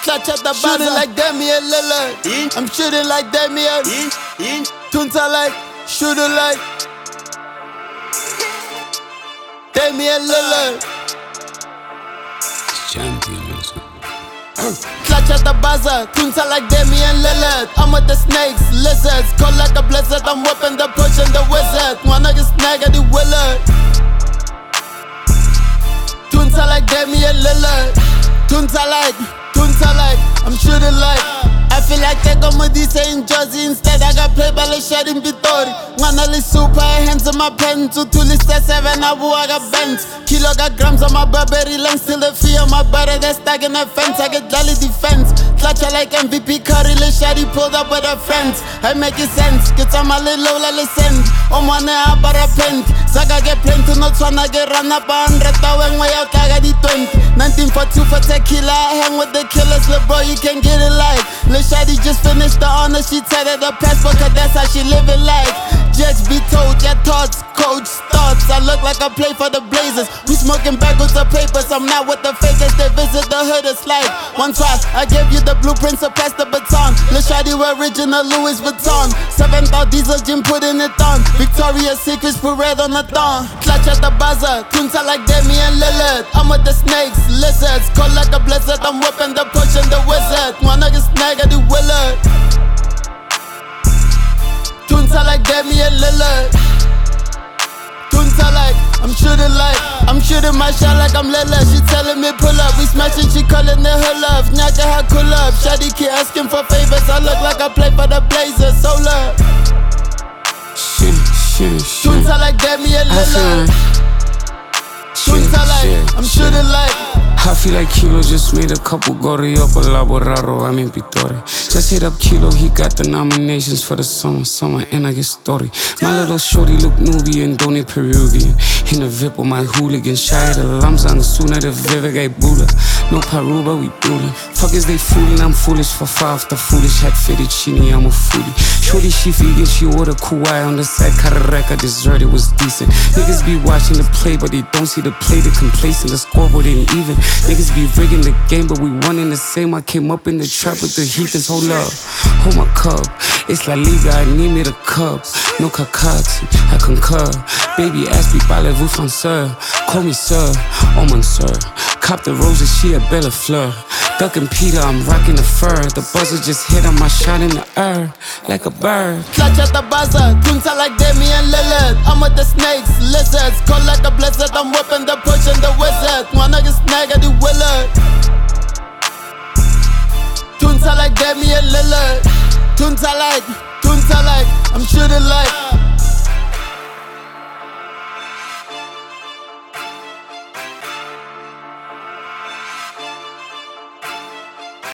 Clutch at the shooting like Damian Lillard. I'm shooting like Damian. Tunta like, shooting like Damian Lillard. Champion music. Clutch at the buzzer, Tunta like Damian Lillard. I'm with the snakes, lizards, cold like a blizzard. I'm whipping the push and the wizard. One nigga snag at the Willard. Tunta like Damian Lillard. Tunta like, I'm shooting like. I feel like they got me in Jersey instead. I got played by the shot in Vitori. One only super hands on my pen. Two list 7, I got bent. Kilo got grams on my Burberry lens. Till the fear of my butter, they're stacking the fence. I get jolly defense. Clutch like MVP Curry, the shot he pulled up with a friends. I make it sense. Get on my little low, let send. On one I para pent. Saga get plenty, no tryna get run up 100,000 way out, I got the 20. 1942 for tequila. I hang with the killers, little bro, you can get it like. Shady just finished the honor, she tatted the passport, cause that's how she living life. Judge be told, your thoughts, coach thoughts. I look like I play for the Blazers. We smoking backwards of papers, I'm not with the fakers. They visit the hood, it's like one try, I gave you the blueprints, so pass the baton. Le Shady original Louis Vuitton. 7,000 diesel gym putting it on. Victoria's Secrets parade on the thong. Clutch at the buzzer, Tunta like Damian Lillard. I'm with the snakes, lizards, cold like a blizzard. I'm whipping the push and the wizard. One nigga snag at the Willard. Tunta like Damian Lillard. Tunta like, I'm shooting my shot like I'm Lillard. She telling me pull up, we smashing, she calling it her love. Nyaka her cool up, Shady keep asking for favors. I look like I play for the Blazers, so love. Tunta like Damian Lillard. Tunta like, I'm shooting like. I feel like Kilo just made a couple Gorri up a Laboraro, I'm in Pittore. Just hit up Kilo, he got the nominations for the summer, and I get story. My little shorty look Nubian, don't need Peruvian. In the VIP with my hooligan, shy the Lamzang, sooner the Vivek Buddha. No Paruba, we building. Fuck is they fooling, I'm foolish for 5. The foolish hat fitted chini, I'm a foodie. Shorty, she vegan, she order kuai on the side. Karareka, dessert, it was decent. Niggas be watching the play, but they don't see the play. They complacent, the scoreboard ain't even. Niggas be rigging the game, but we one the same. I came up in the trap with the heathens, hold up. Hold my cup, it's La Liga, I need me the cup. No Kakati, I concur. Baby, ask me, parlez-vous français? Call me sir, oh mon sir. Cop the roses, she a Bella Fleur. Duck and Peter, I'm rocking the fur. The buzzer just hit on my shot in the air, like a bird. Clutch at the buzzer, Tunta like Damian Lillard. I'm with the snakes, lizards, cold like a blizzard. I'm whipping the push and the wizard. One nigga snag at the Willard. Tunta like Damian Lillard. Tunta like, I'm shooting like.